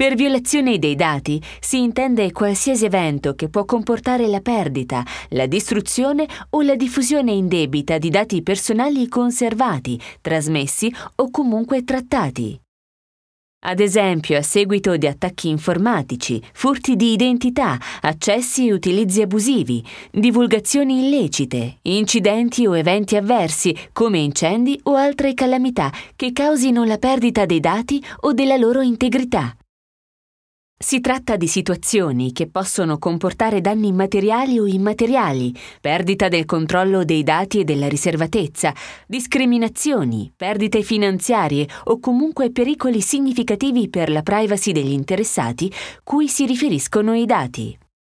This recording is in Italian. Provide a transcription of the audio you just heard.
Per violazione dei dati si intende qualsiasi evento che può comportare la perdita, la distruzione o la diffusione indebita di dati personali conservati, trasmessi o comunque trattati. Ad esempio, a seguito di attacchi informatici, furti di identità, accessi e utilizzi abusivi, divulgazioni illecite, incidenti o eventi avversi come incendi o altre calamità che causino la perdita dei dati o della loro integrità. Si tratta di situazioni che possono comportare danni materiali o immateriali, perdita del controllo dei dati e della riservatezza, discriminazioni, perdite finanziarie o comunque pericoli significativi per la privacy degli interessati cui si riferiscono i dati.